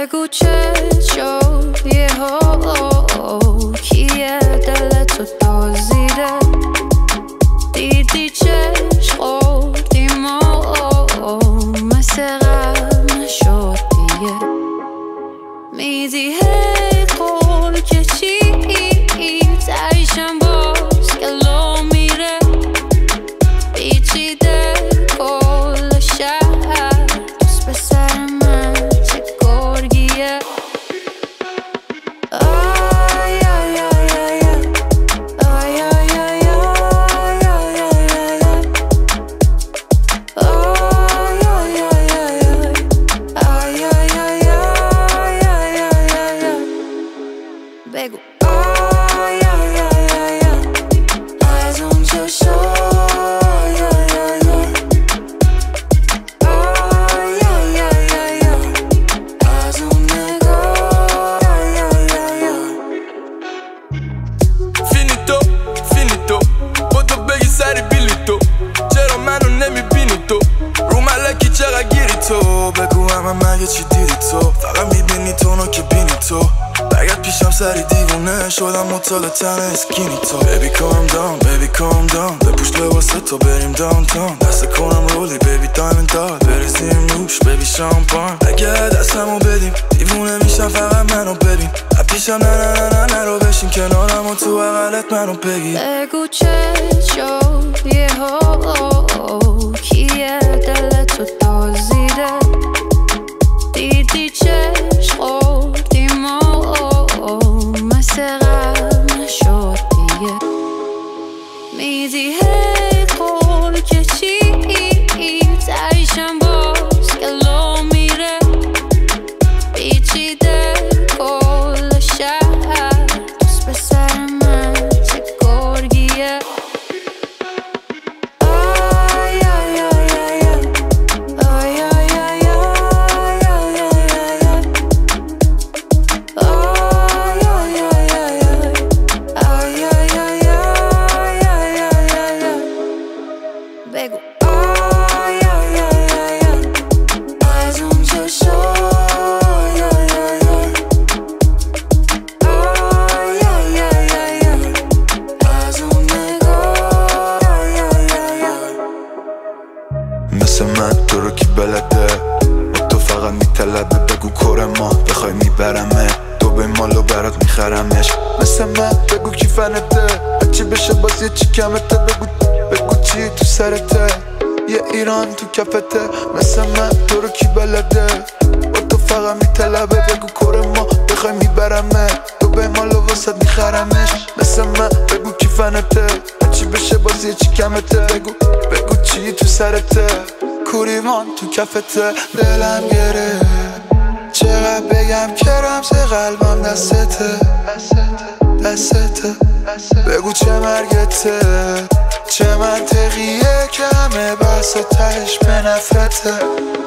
بگو چه شد یهو کیه دلتو دزدیده دیدی چشم خوردیم و مثل قبل نشد دیگه میدی هی قول که چی تایشم باز گلو میره پیچیده کل شهر دوست به سر من چه گرگیه آی آی آی آی آی آی آی بگو از اون چشم تو بگو همه مگه چی دیدی تو فقط میبینی تو نو که بینی تو برگرد پیشم سری دیوونه شدم مطال تن اسکینی تو Baby calm down, baby calm down بپوش لباس تو بریم داونتاون دست کنم رولی baby diamond داد بریزیم روش baby شامپان اگه دستمو بدیم دیوونه میشم فقط منو ببین پیشم نه نه نه نه رو بشین کنارم و تو بغلت منو بگی بگو چه شد یهو کیه دلتو دزدیده دیدی چشم خوردیم و مثل قبل نشد دیگه میدی هی قول که چی تایشم باز گلو میره پیچیده کل شهر دوست به سر من چه گرگیه بگو از اون چشم از اون نگاه مثل من تو رو کی بلده با تو فقط میطلبه بگو کار ما بخوای میبرمه تو به مالو برات میخرمش مثل من بگو کی فنته چی بشه باز یه چی کمته بگو چی تو سرته یه ایران تو کفته مثل من تو رو کی بلده با تو فقط میطلبه بگو کار ما بخوای میبرمه تو به مالو واسد میخرمش مثل من بگو کی فنته چی بشه باز یه چی کمته بگو چی تو سرته کوریمان تو کفته دلم گره چقدر بگم که رمز قلبم دستته بگو چه مرگته چه منطقیه که همه بس و تهش به نفرته